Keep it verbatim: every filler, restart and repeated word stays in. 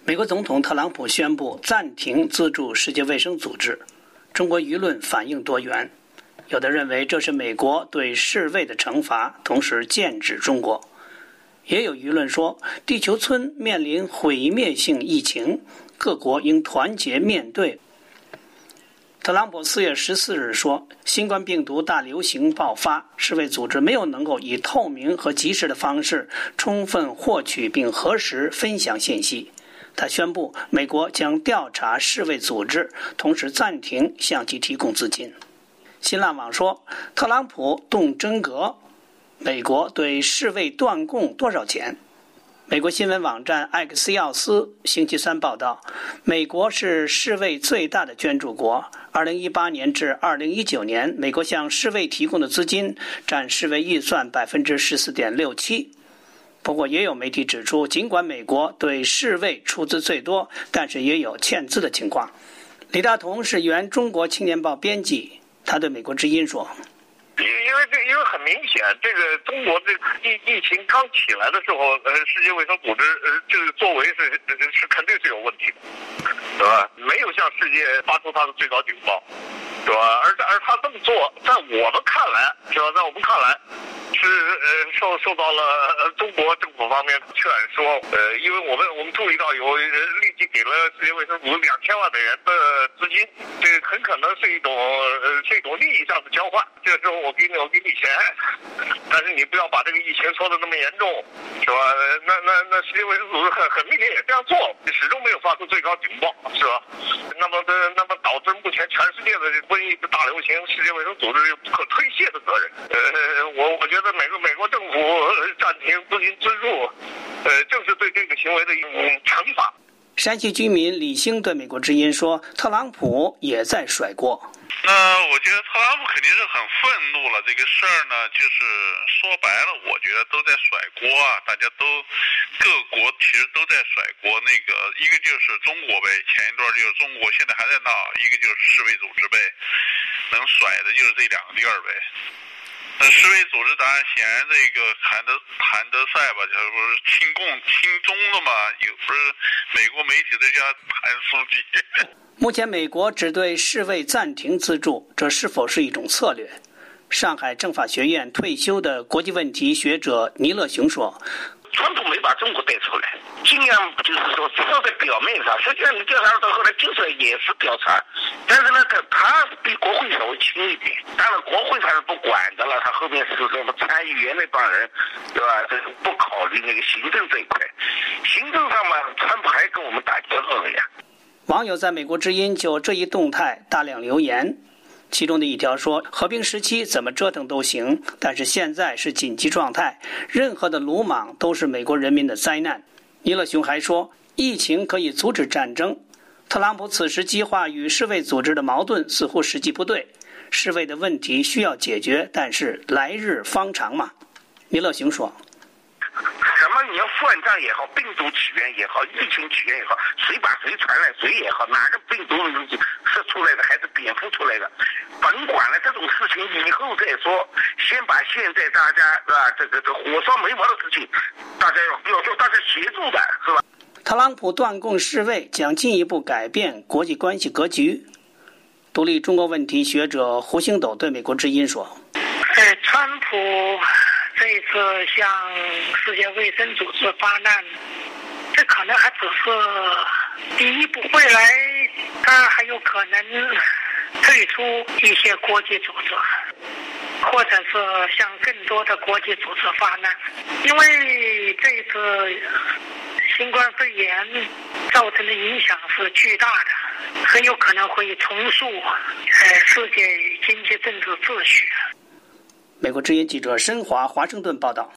美国总统特朗普宣布暂停资助世界卫生组织，中国舆论反应多元，有的认为这是美国对世卫的惩罚，同时剑指中国。也有舆论说，地球村面临毁灭性疫情，各国应团结面对。特朗普四月十四日说，新冠病毒大流行爆发，世卫组织没有能够以透明和及时的方式充分获取并核实分享信息。他宣布，美国将调查世卫组织，同时暂停向其提供资金。新浪网说，特朗普动真格，美国对世卫断供多少钱？美国新闻网站艾克西奥斯星期三报道，美国是世卫最大的捐助国。二零一八年至二零一九年，美国向世卫提供的资金占世卫预算百分之十四点六七。不过，也有媒体指出，尽管美国对世卫出资最多，但是也有欠资的情况。李大同是原中国青年报编辑，他对美国之音说。 因为这，因为很明显，这个中国这个疫疫情刚起来的时候，呃，世界卫生组织呃这个作为是是肯定是有问题的，对吧？没有向世界发出它的最高警报，对吧？而而他这么做，在我们看来，是吧？在我们看来，是呃受受到了呃中国政府方面劝说，呃，因为我们我们注意到有人立即给了世界卫生组织两千万美元的资金，这个很可能是一种呃是一种利益上的交换，这个时候。我给你，我给你钱，但是你不要把这个疫情说的那么严重，是吧？那那那世界卫生组织很很明显也这样做，始终没有发出最高警报，是吧？那么的，那么导致目前全世界的瘟疫的大流行，世界卫生组织有不可推卸的责任。呃，我我觉得美国美国政府暂停资金资助，呃，正是对这个行为的一种惩罚。 山西居民李兴对美国之音说，特朗普也在甩锅。 那我觉得特朗普肯定是很愤怒了，这个事儿呢，就是说白了，我觉得都在甩锅啊，大家都各国其实都在甩锅。那个一个就是中国呗，前一段就是中国，现在还在闹；一个就是世卫组织呗，能甩的就是这两个地儿呗。那世卫组织当然显然这个谭德谭德赛吧，就是不是亲共亲中的嘛，有不是美国媒体都叫谭书记。 目前美国只对世卫暂停资助，这是否是一种策略？上海政法学院退休的国际问题学者倪乐雄说， 川普没把中国带出来，尽量就是说只要在表面上，实际上你调查到后来就是也是调查，但是呢他他比国会稍微轻一点，当然国会他是不管的了，他后面是什么参议员那帮人，对吧？这不考虑那个行政这一块，行政上嘛，川普还跟我们打交道了呀。 网友在美国之音就这一动态大量留言，其中的一条说，和平时期怎么折腾都行，但是现在是紧急状态，任何的鲁莽都是美国人民的灾难。尼勒雄还说，疫情可以阻止战争，特朗普此时激化与世卫组织的矛盾似乎时机不对，世卫的问题需要解决，但是来日方长嘛。尼勒雄说， 什么你要算账也好，病毒起源也好，疫情起源也好，谁把谁传染谁也好，哪个病毒是出来的还是蝙蝠出来的，甭管了，这种事情以后再说，先把现在大家是吧，这个这火烧眉毛的事情，大家要要叫大家协助的，是吧？ 特朗普断供世卫将进一步改变国际关系格局。独立中国问题学者胡星斗对美国之音说， 呃，川普这一次向世界卫生组织发难，这可能还只是第一步，未来他还有可能退出一些国际组织，或者是向更多的国际组织发难，因为这一次新冠肺炎造成的影响是巨大的，很有可能会重塑呃世界经济政治秩序。 美国之音记者申华华盛顿报道。